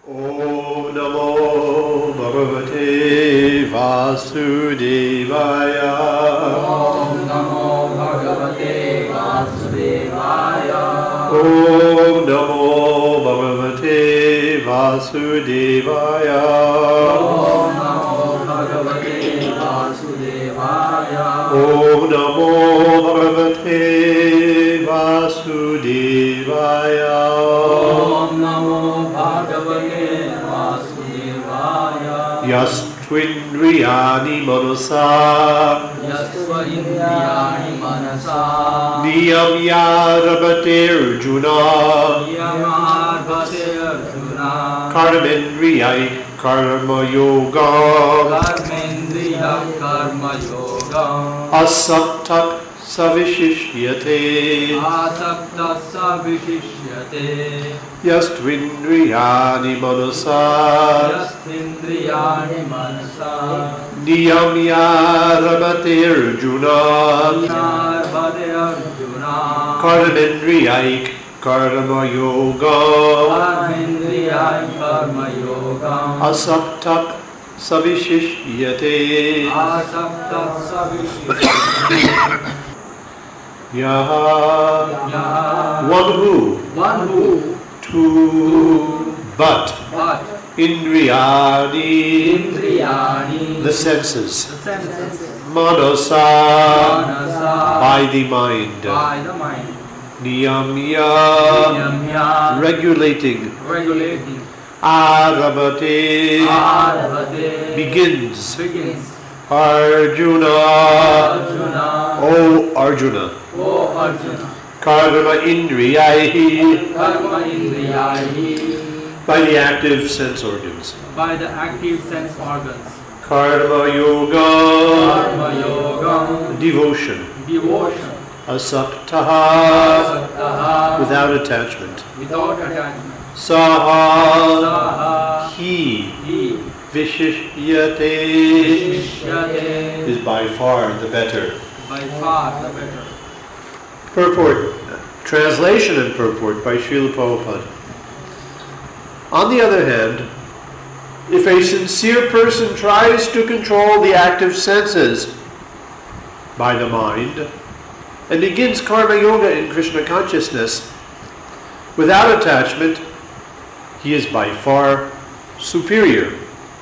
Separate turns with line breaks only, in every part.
Om Namo Bhagavate Vasudevaya.
Om Namo Bhagavate Vasudevaya.
Om Namo Bhagavate Vasudevaya.
Om Namo Bhagavate Vasudevaya.
Om Namo Bhagavate Vasudevaya.
Om Namo Bhagavate Vasudevaya.
Yastvindriyani manasa
Yasva Indriyani Manasa
Niyamya Rabate Arjuna
Niyamarbhate Arjuna
Karmendriyai Karma Yoga
Karmendriya Karma Yoga
Asaktak Savishishyate
Asakta Savishishyate
Yastvindriyani manasa
Yasthindriyani Manasa
Niyamya Rabate Arjuna
Niyarbhate Arjuna
Karmendriyai Karma Yoga
Karmendriya Karma Yoga
Asaktak Savishishyate
Asakta Savishishyate
Yaha
Yaha
One who to but Indriyani
Indriyani
the senses
senses
Manasa
Manasa
by the mind
by the mind
Niyamya
Niyamya
regulating
regulating
Arabate
Arabhate
begins
begins
Arjuna
Arjuna
O Arjuna
O Arjuna
Karma Indriyahi
Karma Indriyahi
by the active sense organs
by the active sense organs
Karma Yoga
Karma Yoga
devotion
devotion
Asaktaha
Asaktaha
without attachment
without attachment
Saha
Saha
he
He
Vishishyate
Vishishyate
is by far the better.
by far the better.
Purport, translation and purport by Srila Prabhupada. On the other hand, if a sincere person tries to control the active senses by the mind and begins karma yoga in Krishna consciousness without attachment, he is by far superior.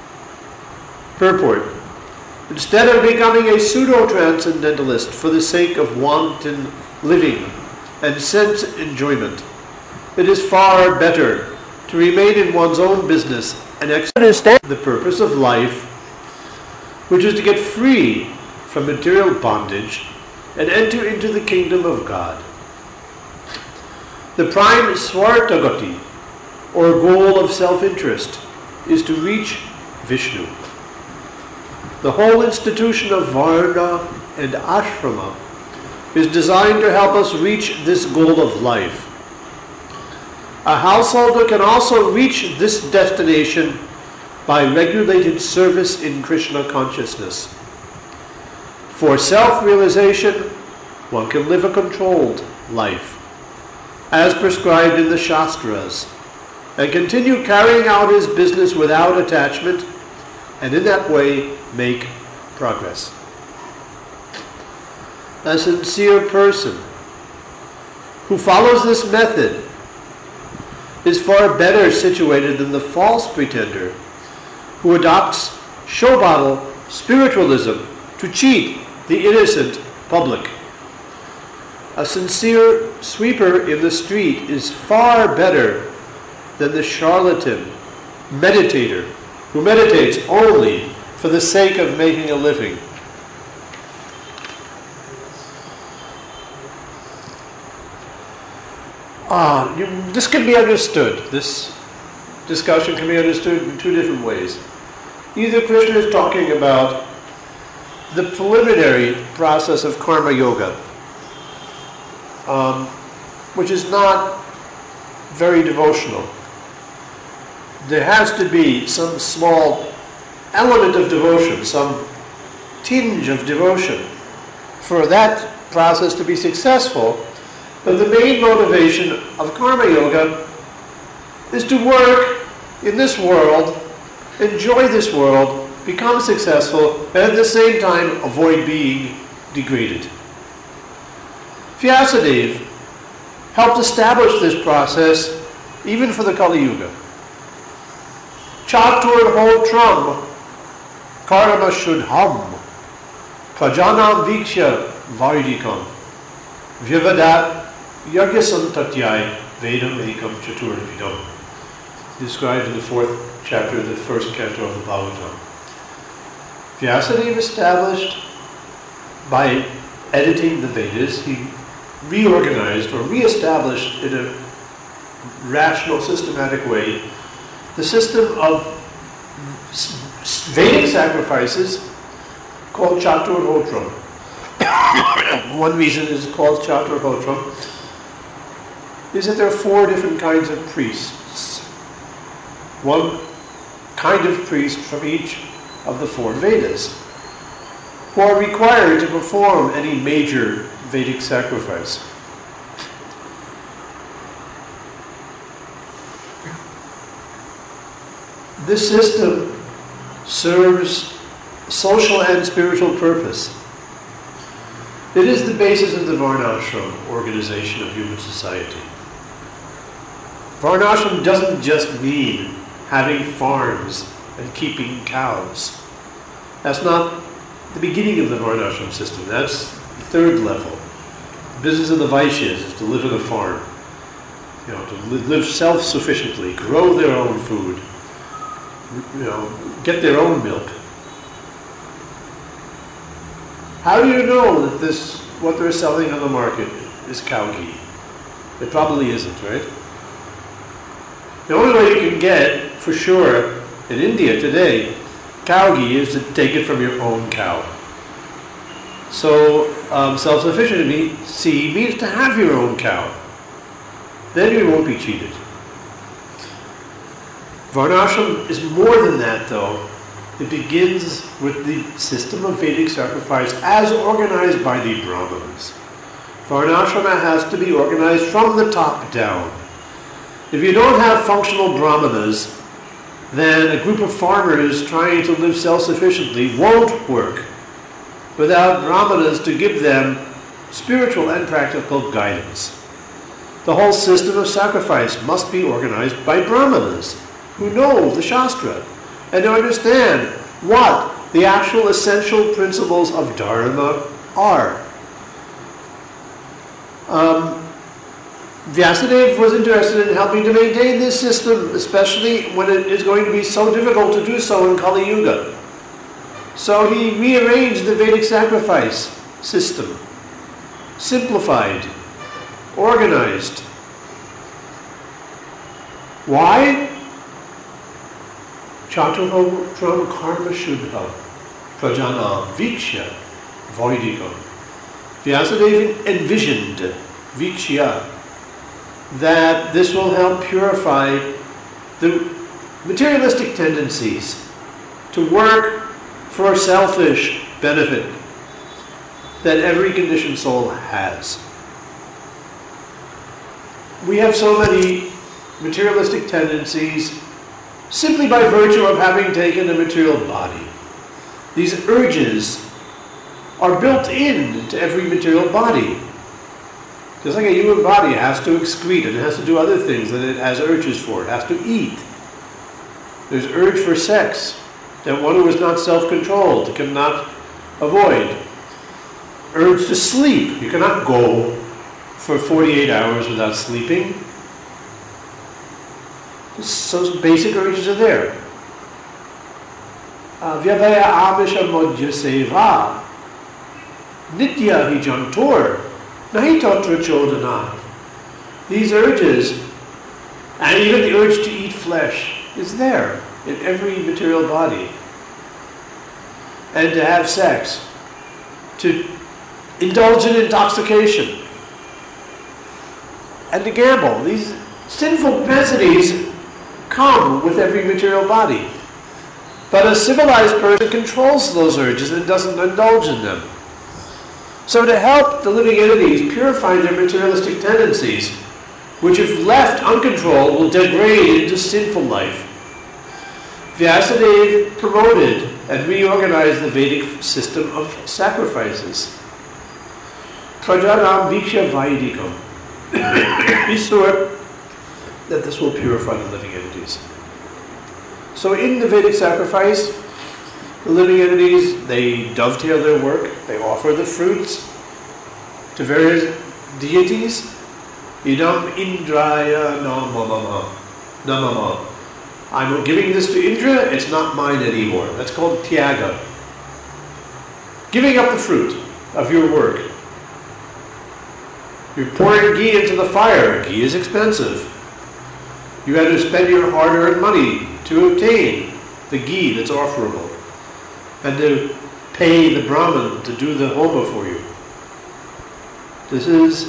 Purport. Instead of becoming a pseudo-transcendentalist for the sake of wanton living and sense enjoyment, it is far better to remain in one's own business and understand the purpose of life, which is to get free from material bondage and enter into the kingdom of God. The prime Swartagati, or goal of self-interest, is to reach Vishnu. The whole institution of Varna and Ashrama is designed to help us reach this goal of life. A householder can also reach this destination by regulated service in Krishna consciousness. For self-realization, one can live a controlled life, as prescribed in the Shastras, and continue carrying out his business without attachment, and in that way make progress. A sincere person who follows this method is far better situated than the false pretender who adopts show bottle spiritualism to cheat the innocent public. A sincere sweeper in the street is far better than the charlatan meditator who meditates only for the sake of making a living. This can be understood. This discussion can be understood in two different ways. Either Krishna is talking about the preliminary process of karma yoga, which is not very devotional. There has to be some small element of devotion, some tinge of devotion for that process to be successful. But the main motivation of karma yoga is to work in this world, enjoy this world, become successful, and at the same time avoid being degraded. Vyasadeva helped establish this process even for the Kali Yuga. Chatur hotram karma shudham prajanam vikshya vaidikam vyavadat yagyasantatyai vedam ekam chaturvidam. Described in the 4th chapter of the 1st canto of the Bhagavatam. Vyasadeva established, by editing the Vedas, he reorganized or reestablished in a rational, systematic way the system of Vedic sacrifices called Chaturhotram. One reason it's called Chaturhotram is that there are 4 different kinds of priests. One kind of priest from each of the 4 Vedas, who are required to perform any major Vedic sacrifice. This system serves social and spiritual purpose. It is the basis of the Varnashram organization of human society. Varnashram doesn't just mean having farms and keeping cows. That's not the beginning of the Varnashram system. That's the 3rd level. The business of the Vaishyas is to live in a farm, to live self-sufficiently, grow their own food, get their own milk. How do you know that what they're selling on the market is cow ghee? It probably isn't, right? The only way you can get, for sure, in India today, cow ghee is to take it from your own cow. So self-sufficiency means to have your own cow. Then you won't be cheated. Varnashram is more than that, though. It begins with the system of Vedic sacrifice as organized by the Brahmanas. Varnashrama has to be organized from the top down. If you don't have functional Brahmanas, then a group of farmers trying to live self-sufficiently won't work without Brahmanas to give them spiritual and practical guidance. The whole system of sacrifice must be organized by Brahmanas who know the Shastra and to understand what the actual essential principles of Dharma are. Vyasadeva was interested in helping to maintain this system, especially when it is going to be so difficult to do so in Kali Yuga. So he rearranged the Vedic sacrifice system, simplified, organized. Why? Chaturhotram karma shudha prajana vikshya vaidikam. Vyasadeva envisioned, vikshya, that this will help purify the materialistic tendencies to work for selfish benefit that every conditioned soul has. We have so many materialistic tendencies simply by virtue of having taken a material body. These urges are built into every material body. Just like a human body has to excrete and it has to do other things that it has urges for. It has to eat. There's urge for sex that one who is not self-controlled cannot avoid. Urge to sleep. You cannot go for 48 hours without sleeping. So basic urges are there. Vyavaya amisha modhya seva nitya hi jantor nahi tatra chodana. These urges, and even the urge to eat flesh, is there in every material body. And to have sex, to indulge in intoxication, and to gamble. These sinful propensities come with every material body. But a civilized person controls those urges and doesn't indulge in them. So to help the living entities purify their materialistic tendencies, which if left uncontrolled will degrade into sinful life, Vyasadeva promoted and reorganized the Vedic system of sacrifices. Prajaram Viksha Vaidikam. Be sure that this will purify the living entities. So in the Vedic sacrifice, the living entities, they dovetail their work, they offer the fruits to various deities. Idam Indraya Namama. I'm giving this to Indra, it's not mine anymore. That's called Tyaga. Giving up the fruit of your work. You're pouring ghee into the fire. Ghee is expensive. You had to spend your hard-earned money to obtain the ghee that's offerable, and to pay the Brahmin to do the homa for you. This is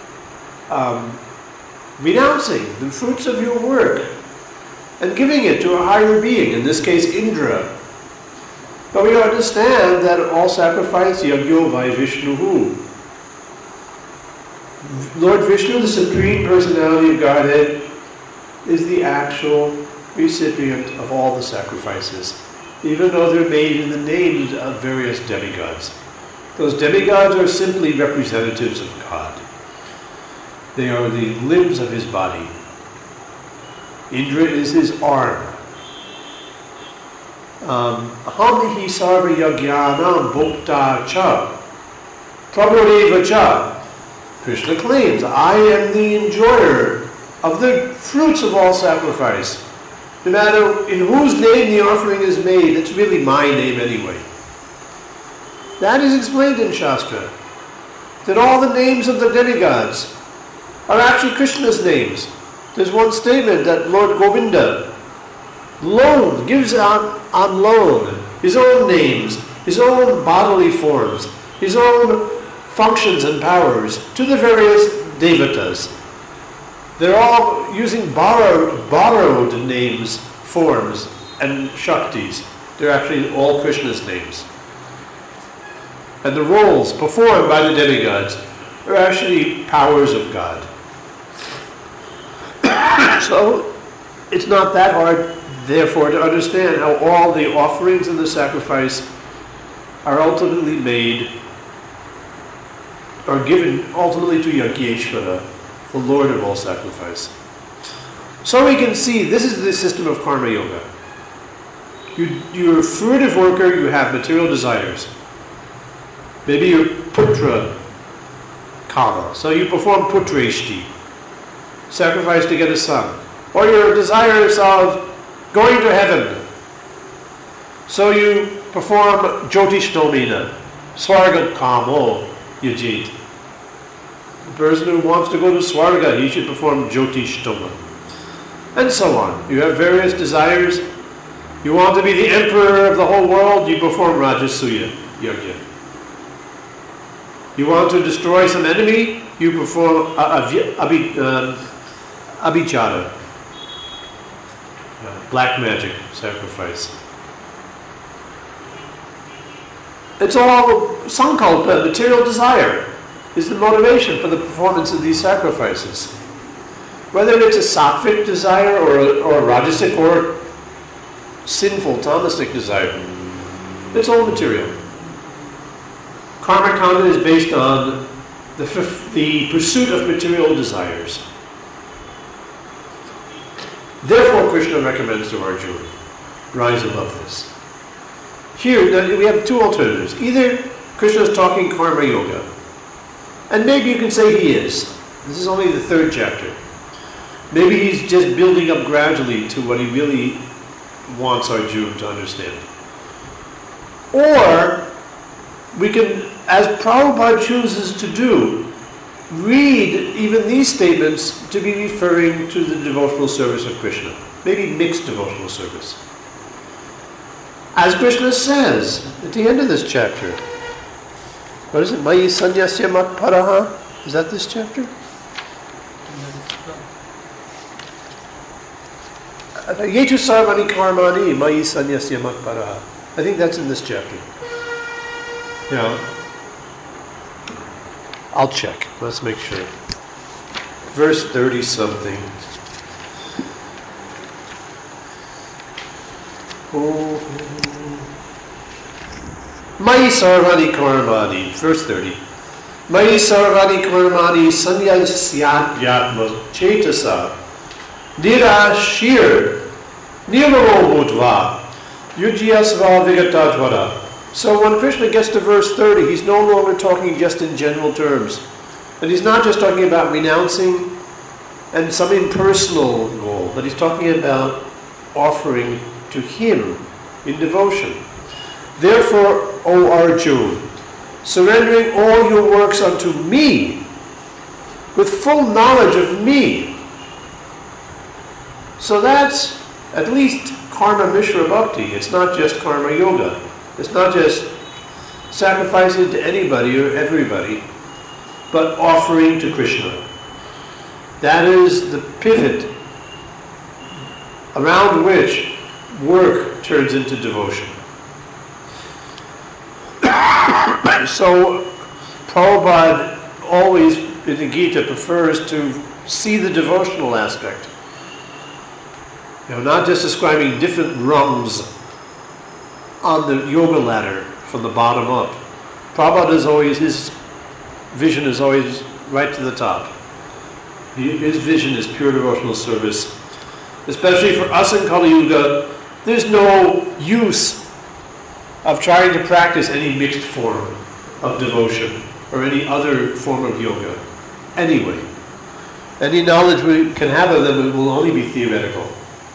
renouncing the fruits of your work and giving it to a higher being, in this case Indra. But we understand that all sacrifice, Yagyo Vai Vishnuhu. Lord Vishnu, the Supreme Personality of Godhead, is the actual recipient of all the sacrifices, even though they're made in the names of various demigods. Those demigods are simply representatives of God. They are the limbs of his body. Indra is his arm. Aham hi sarva yagnyanam bhokta cha prabhureva cha. Krishna claims, I am the enjoyer of the fruits of all sacrifice. No matter in whose name the offering is made, it's really my name anyway. That is explained in Shastra, that all the names of the demigods are actually Krishna's names. There's one statement that Lord Govinda gives out on loan his own names, his own bodily forms, his own functions and powers to the various devatas. They're all using borrowed names, forms, and shaktis. They're actually all Krishna's names. And the roles performed by the demigods are actually powers of God. So it's not that hard, therefore, to understand how all the offerings and the sacrifice are ultimately made, are given ultimately to Yajneshvara, the Lord of all sacrifice. So we can see this is the system of Karma Yoga. You're a fruitive worker, you have material desires. Maybe you're putra kama, so you perform putreshti, sacrifice to get a son. Or you're desirous of going to heaven, so you perform jyotishtomina, swarga kamo yajit. The person who wants to go to swarga, he should perform jyotishtoma. And so on. You have various desires. You want to be the emperor of the whole world, you perform Rajasuya Yajna. You want to destroy some enemy, you perform abhichara, black magic sacrifice. It's all sankalpa, material desire, is the motivation for the performance of these sacrifices. Whether it's a sattvic desire or a rajasic or sinful tamasic desire, it's all material. Karma kanda is based on the pursuit of material desires. Therefore, Krishna recommends to Arjuna, rise above this. Here, we have two alternatives. Either Krishna is talking karma yoga, and maybe you can say he is. This is only the third chapter. Maybe he's just building up gradually to what he really wants Arjuna to understand. Or we can, as Prabhupada chooses to do, read even these statements to be referring to the devotional service of Krishna. Maybe mixed devotional service. As Krishna says at the end of this chapter. What is it? Mayi sanyasya mat paraha? Is that this chapter? Yetu sarvani karmani mayi sanyasya mat paraha. I think that's in this chapter. Yeah. I'll check. Let's make sure. Verse 30 something. Mai sarvani karmani, verse 30. Mai sarvani karmani sanyasyat yatma chetasa nirashir nirmamo bhutva yujyasva vigatadvara. So when Krishna gets to verse 30, he's no longer talking just in general terms. And he's not just talking about renouncing and some impersonal goal, but he's talking about offering to him in devotion. Therefore, O Arjuna, surrendering all your works unto me, with full knowledge of me. So that's at least karma mishra bhakti. It's not just karma yoga. It's not just sacrificing to anybody or everybody, but offering to Krishna. That is the pivot around which work turns into devotion. So Prabhupada always in the Gita prefers to see the devotional aspect. Not just describing different rungs on the yoga ladder from the bottom up. Prabhupada is always, his vision is always right to the top. His vision is pure devotional service. Especially for us in Kali Yuga, there's no use of trying to practice any mixed form of devotion or any other form of yoga. Anyway, any knowledge we can have of them will only be theoretical.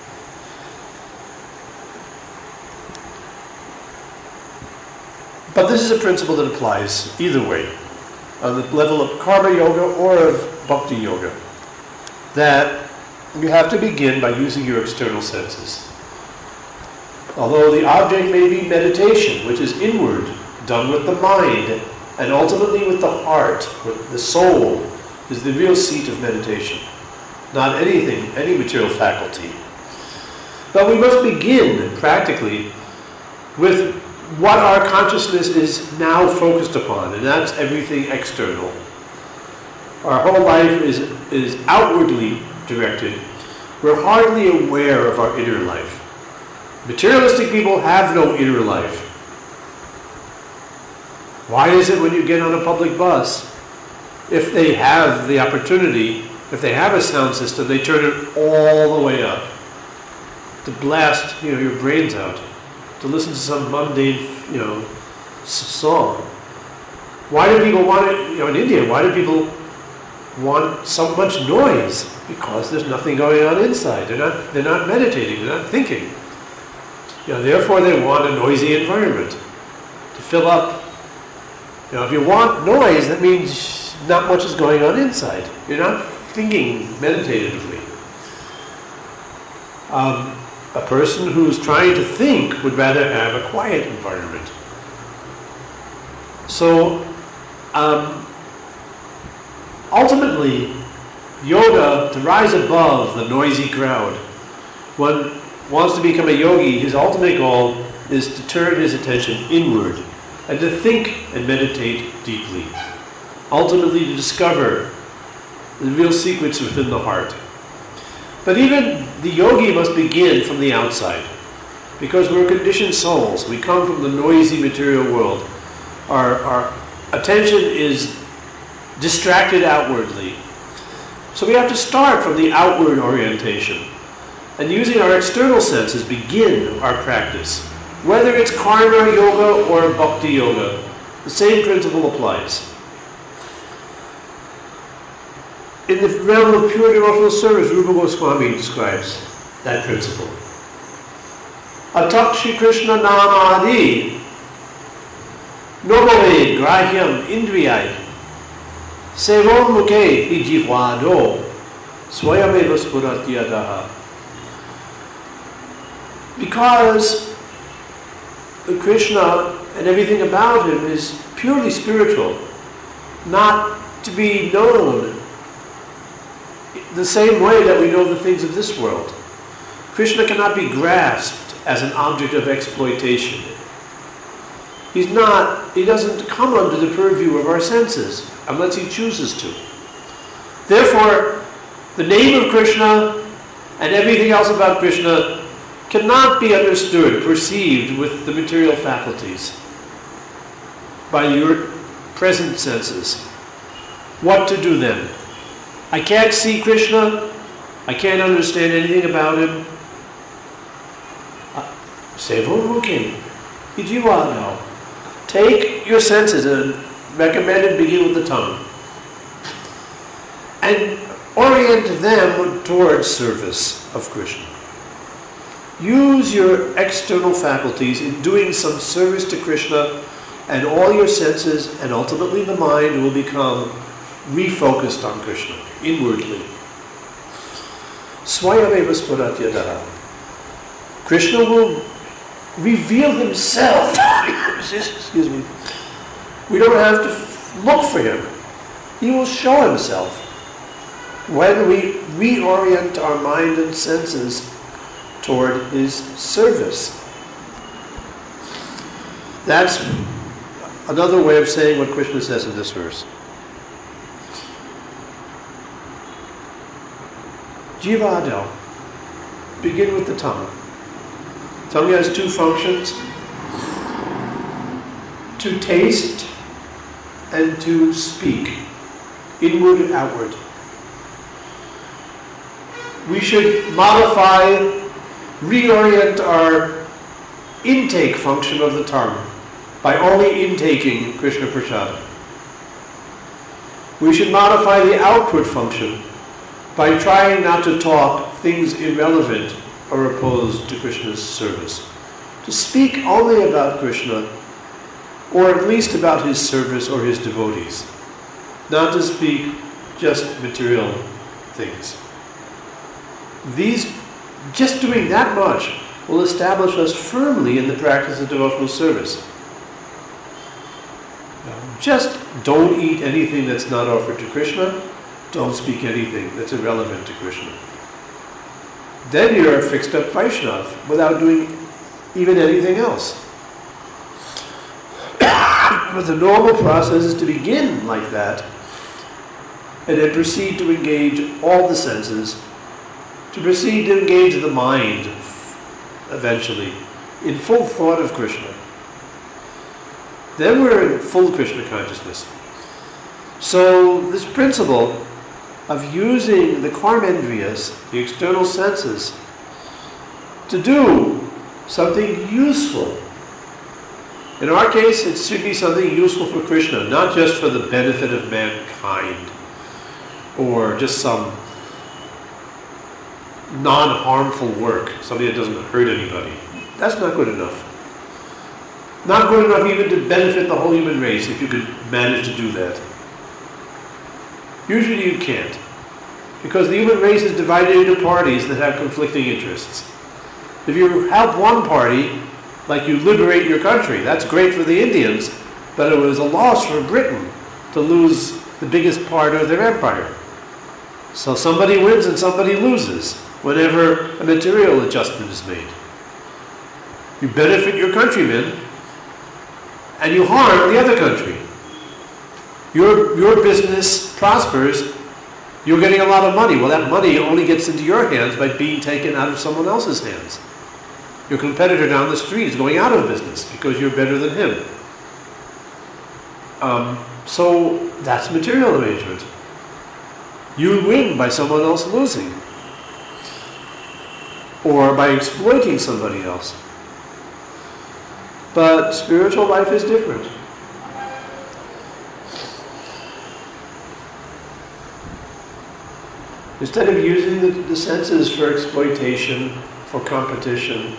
But this is a principle that applies either way, on the level of karma yoga or of bhakti yoga, that you have to begin by using your external senses. Although the object may be meditation, which is inward, done with the mind, and ultimately with the heart, with the soul, is the real seat of meditation. Not anything, any material faculty. But we must begin, practically, with what our consciousness is now focused upon, and that's everything external. Our whole life is outwardly directed. We're hardly aware of our inner life. Materialistic people have no inner life. Why is it when you get on a public bus, if they have the opportunity, if they have a sound system, they turn it all the way up to blast, your brains out, to listen to some mundane, song? Why do people want it, in India, why do people want so much noise? Because there's nothing going on inside. They're not meditating, they're not thinking. Therefore they want a noisy environment to fill up. If you want noise, that means not much is going on inside. You're not thinking meditatively. A person who's trying to think would rather have a quiet environment. So, ultimately, yoga, to rise above the noisy crowd, one wants to become a yogi, his ultimate goal is to turn his attention inward and to think and meditate deeply. Ultimately, to discover the real secrets within the heart. But even the yogi must begin from the outside, because we're conditioned souls. We come from the noisy material world. Our attention is distracted outwardly. So we have to start from the outward orientation. And using our external senses, begin our practice. Whether it's karma yoga or bhakti yoga, the same principle applies. In the realm of pure devotional service, Rupa Goswami describes that principle. Atak Shri Krishna Namadi Nobave Grahyam Indriyai Sevom Mukhe Ijivado Swayameva Spuratyadaha. Because Krishna and everything about him is purely spiritual, not to be known the same way that we know the things of this world. Krishna cannot be grasped as an object of exploitation. He doesn't come under the purview of our senses unless he chooses to. Therefore, the name of Krishna and everything else about Krishna cannot be understood, perceived with the material faculties, by your present senses. What to do then? I can't see Krishna. I can't understand anything about him. Sevomukhi. Ijivano. Take your senses, and recommended begin with the tongue, and orient them towards service of Krishna. Use your external faculties in doing some service to Krishna, and all your senses and ultimately the mind will become refocused on Krishna, inwardly. Swayameva Spuratyadaha. Krishna will reveal himself. Excuse me. We don't have to look for him. He will show himself when we reorient our mind and senses toward his service. That's another way of saying what Krishna says in this verse. Jivado. Begin with the tongue. Tongue has two functions: to taste and to speak, inward and outward. We should modify, reorient our intake function of the tongue by only intaking Krishna Prasada. We should modify the outward function by trying not to talk things irrelevant or opposed to Krishna's service. To speak only about Krishna, or at least about his service or his devotees. Not to speak just material things. Just doing that much will establish us firmly in the practice of devotional service. Just don't eat anything that's not offered to Krishna. Don't speak anything that's irrelevant to Krishna. Then you're a fixed up Vaishnava without doing even anything else. But the normal process is to begin like that and then proceed to engage all the senses, to proceed to engage the mind eventually in full thought of Krishna. Then we're in full Krishna consciousness. So this principle of using the karmendriyas, the external senses, to do something useful. In our case, it should be something useful for Krishna, not just for the benefit of mankind, or just some non-harmful work, something that doesn't hurt anybody. That's not good enough. Not good enough even to benefit the whole human race, if you could manage to do that. Usually you can't, because the human race is divided into parties that have conflicting interests. If you help one party, like you liberate your country, that's great for the Indians, but it was a loss for Britain to lose the biggest part of their empire. So somebody wins and somebody loses whenever a material adjustment is made. You benefit your countrymen and you harm the other country. Your business prospers, you're getting a lot of money. Well, that money only gets into your hands by being taken out of someone else's hands. Your competitor down the street is going out of business because you're better than him. So that's material arrangement. You win by someone else losing, or by exploiting somebody else. But spiritual life is different. Instead of using the senses for exploitation, for competition,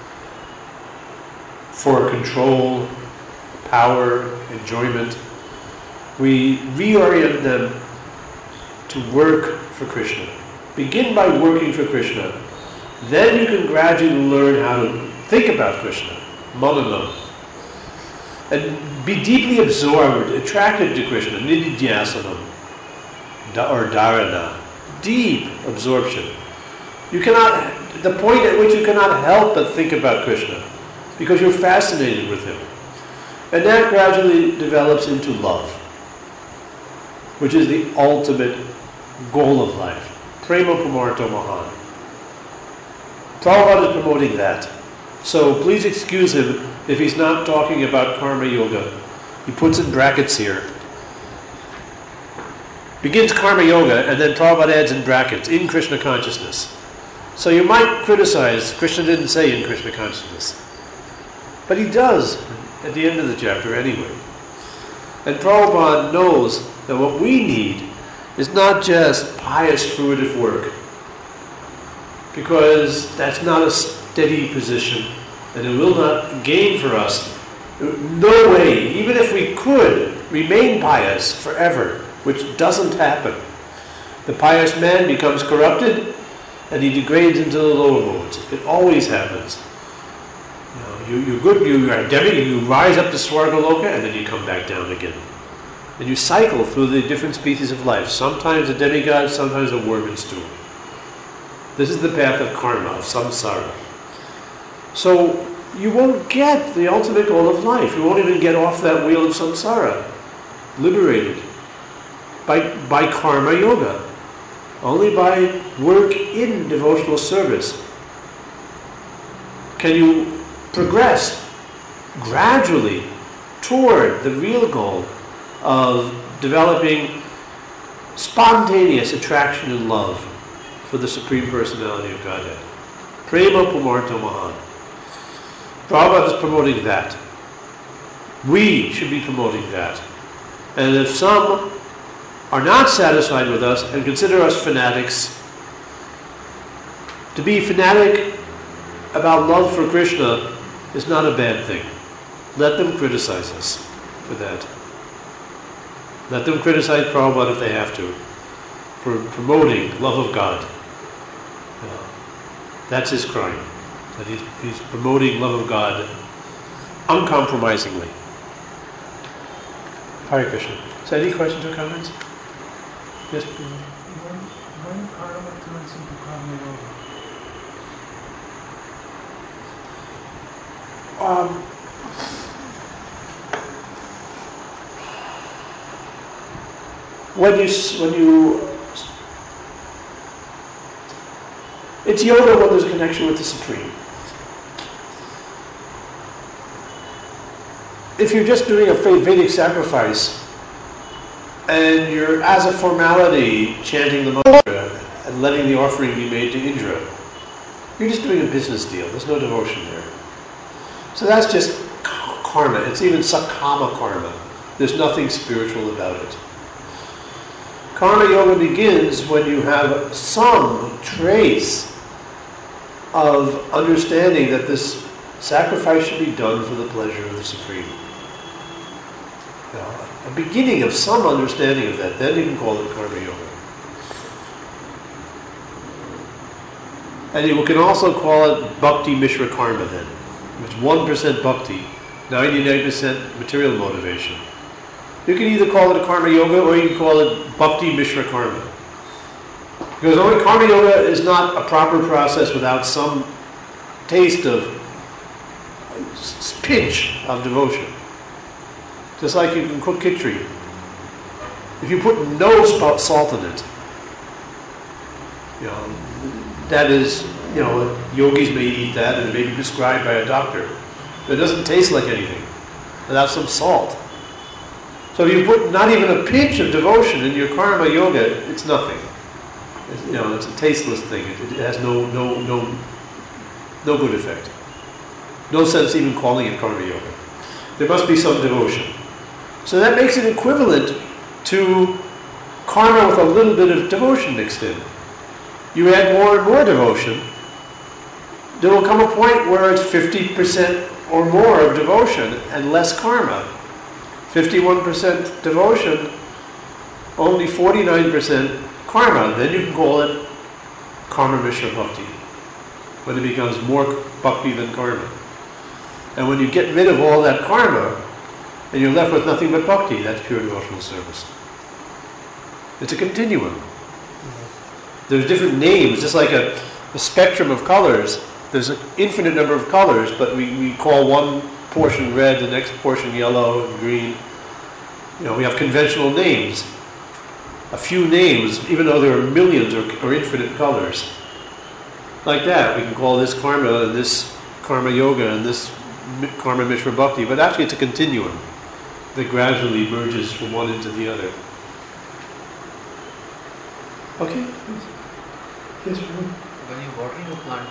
for control, power, enjoyment, we reorient them to work for Krishna. Begin by working for Krishna. Then you can gradually learn how to think about Krishna, manana, and be deeply absorbed, attracted to Krishna, nididhyasanam, or dharana, deep absorption. You cannot, the point at which you cannot help but think about Krishna, because you're fascinated with him. And that gradually develops into love, which is the ultimate goal of life. Prema Pramartha Mahan. Prabhupada is promoting that. So please excuse him if he's not talking about karma yoga. He puts in brackets here. Begins karma yoga, and then Prabhupada adds in brackets, in Krishna consciousness. So you might criticize, Krishna didn't say in Krishna consciousness. But he does at the end of the chapter anyway. And Prabhupada knows that what we need is not just pious fruitive work, because that's not a steady position, and it will not gain for us. No way, even if we could remain pious forever, which doesn't happen. The pious man becomes corrupted, and he degrades into the lower modes. It always happens. You're good, you are demigod, you rise up to Swargaloka, and then you come back down again. And you cycle through the different species of life. Sometimes a demigod, sometimes a worm and stool. This is the path of karma, of samsara. So you won't get the ultimate goal of life. You won't even get off that wheel of samsara, liberated by karma yoga. Only by work in devotional service can you progress gradually toward the real goal of developing spontaneous attraction and love for the Supreme Personality of Godhead. Prema Pumarto Mahan. Prabhupada is promoting that. We should be promoting that. And if some are not satisfied with us and consider us fanatics, to be fanatic about love for Krishna is not a bad thing. Let them criticize us for that. Let them criticize Prabhupada if they have to, for promoting love of God. That's his crime. That he's promoting love of God uncompromisingly. Hare Krishna. Is there any questions or comments? Yes, please.
When karma turns into karma yoga?
When you it's yoga when there's a connection with the Supreme. If you're just doing a Vedic sacrifice and you're, as a formality, chanting the mantra and letting the offering be made to Indra, you're just doing a business deal. There's no devotion there. So that's just karma. It's even sakama karma. There's nothing spiritual about it. Karma yoga begins when you have some trace of understanding that this sacrifice should be done for the pleasure of the Supreme. A beginning of some understanding of that, then you can call it karma yoga. And you can also call it bhakti mishra karma then. It's 1% bhakti, 99% material motivation. You can either call it a karma yoga or you can call it bhakti mishra karma. Because only karma yoga is not a proper process without some taste of, pinch of devotion. Just like you can cook khichdi. If you put no salt in it, that is, yogis may eat that and it may be prescribed by a doctor. But it doesn't taste like anything without some salt. So if you put not even a pinch of devotion in your karma yoga, it's nothing. It's a tasteless thing. It has no good effect. No sense even calling it karma yoga. There must be some devotion. So that makes it equivalent to karma with a little bit of devotion mixed in. You add more and more devotion, there will come a point where it's 50% or more of devotion and less karma. 51% devotion, only 49% karma. Then you can call it karma mishra bhakti, when it becomes more bhakti than karma. And when you get rid of all that karma, and you're left with nothing but bhakti, that's pure devotional service. It's a continuum. There's different names, just like a spectrum of colors. There's an infinite number of colors, but we call one portion red, the next portion yellow and green. We have conventional names. A few names, even though there are millions or infinite colors. like that. We can call this karma and this karma yoga and this karma mishra bhakti, but actually it's a continuum that gradually merges from one into the other. Okay? Yes,
When you're watering a plant,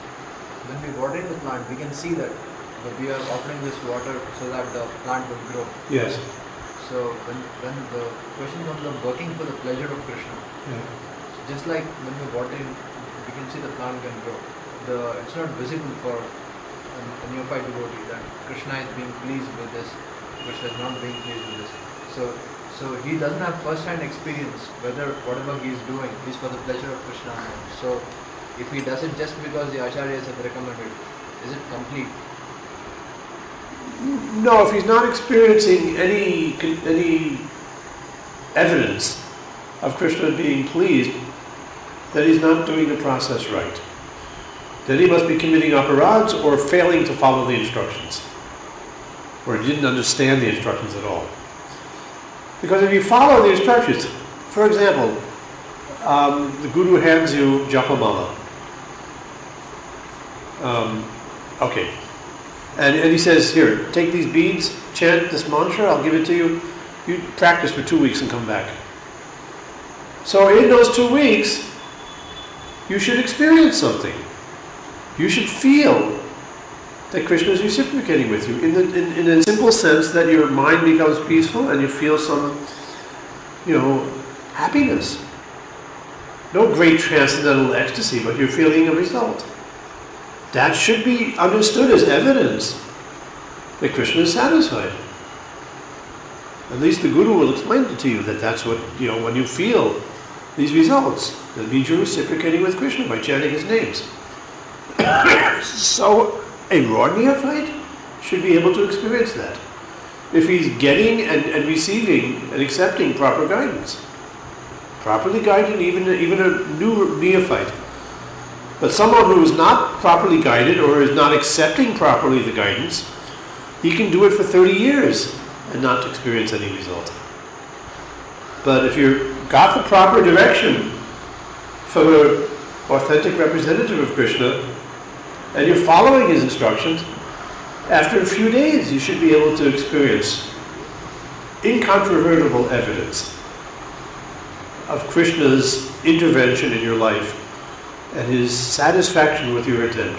we can see that we are offering this water so that the plant will grow.
yes.
So when the question comes on working for the pleasure of Krishna,
Yeah.
just like when we're watering, we can see the plant can grow. It's not visible for a neophyte devotee that Krishna is being pleased with this, Krishna is not being pleased with this. So he doesn't have first-hand experience whether whatever he is doing is for the pleasure of Krishna or not. So if he does it just because the acharyas have recommended, is it complete?
No, if he's not experiencing any evidence of Krishna being pleased, then he's not doing the process right. Then he must be committing aparads or failing to follow the instructions, or he didn't understand the instructions at all. Because if you follow the instructions, for example, the Guru hands you Japamala. Okay. And he says, here, take these beads, chant this mantra, I'll give it to you. You practice for 2 weeks and come back. So in those 2 weeks, you should experience something. You should feel that Krishna is reciprocating with you in a simple sense that your mind becomes peaceful and you feel some, happiness. No great transcendental ecstasy, but you're feeling a result. That should be understood as evidence that Krishna is satisfied. At least the Guru will explain it to you that that's what, when you feel these results, that means you're reciprocating with Krishna by chanting his names. So a raw neophyte should be able to experience that if he's getting and receiving and accepting proper guidance. Properly guided, even a new neophyte. But someone who is not properly guided or is not accepting properly the guidance, he can do it for 30 years and not experience any result. But if you've got the proper direction from an authentic representative of Krishna, and you're following his instructions, after a few days you should be able to experience incontrovertible evidence of Krishna's intervention in your life and his satisfaction with your attempt.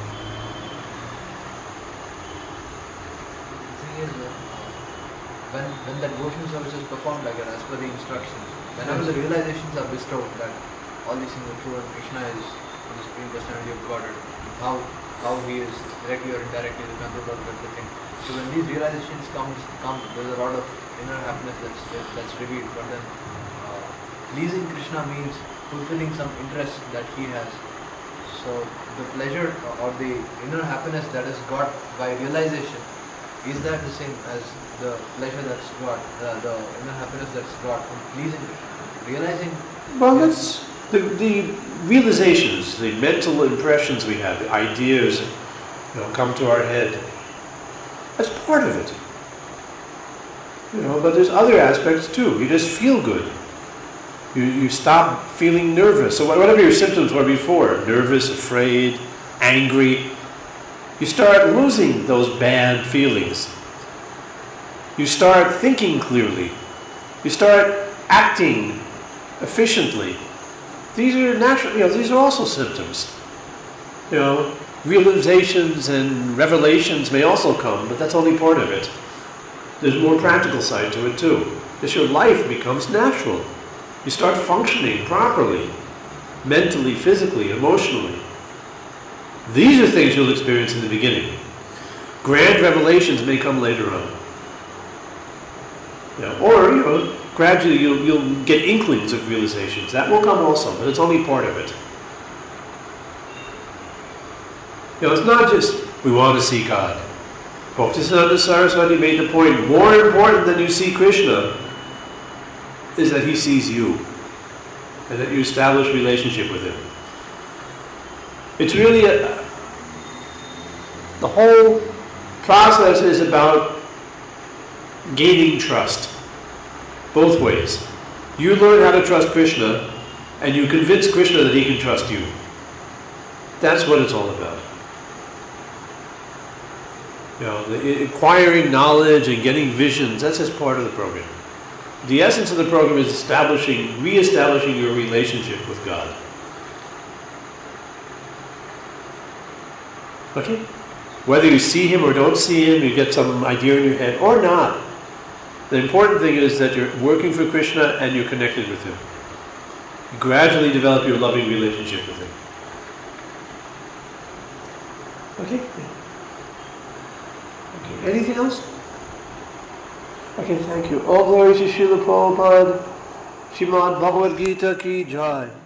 The thing is, when the devotional service is performed like that, as per the instructions, whenever the realizations are bestowed that all these things are true and Krishna is the Supreme Personality of Godhead, how he is directly or indirectly the controller of everything. So when these realizations come, there's a lot of inner happiness that's revealed. But then pleasing Krishna means fulfilling some interest that he has. So the pleasure or the inner happiness that is got by realization, is that the same as the pleasure that's got, the inner happiness that's got from pleasing Krishna? Realizing...
Well, that's the realizations, the mental impressions we have, the ideas come to our head. That's part of it. But there's other aspects too. You just feel good. You stop feeling nervous. So whatever your symptoms were before, nervous, afraid, angry, you start losing those bad feelings. You start thinking clearly. You start acting efficiently. These are natural, these are also symptoms. Realizations and revelations may also come, but that's only part of it. There's a more practical side to it too. As your life becomes natural. You start functioning properly, mentally, physically, emotionally. These are things you'll experience in the beginning. Grand revelations may come later on. Or, gradually you'll get inklings of realizations. That will come also, but it's only part of it. It's not just, we want to see God. Bhaktisiddhanta Saraswati made the point, more important than you see Krishna is that he sees you and that you establish relationship with him. It's really the whole process is about gaining trust, both ways. You learn how to trust Krishna and you convince Krishna that he can trust you. That's what it's all about. You know, acquiring knowledge and getting visions, that's just part of the program. The essence of the program is re-establishing your relationship with God. Okay? Whether you see Him or don't see Him, you get some idea in your head or not. The important thing is that you're working for Krishna and you're connected with Him. You gradually develop your loving relationship with Him. Okay? Okay. Anything else? Okay, thank you. All glory to Srila Prabhupada. Srimad Bhagavad Gita ki jai.